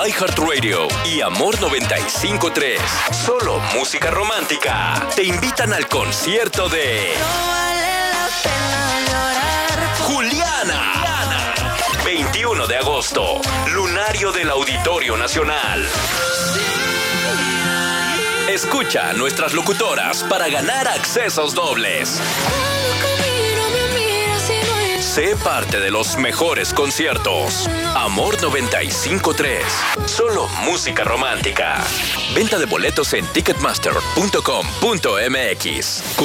iHeartRadio y Amor 95.3. Solo música romántica. Te invitan al concierto de Juliana. 21 de agosto. Lunario del Auditorio Nacional. Escucha a nuestras locutoras para ganar accesos dobles. Sé parte de los mejores conciertos. Amor 95.3. Solo música romántica. Venta de boletos en ticketmaster.com.mx.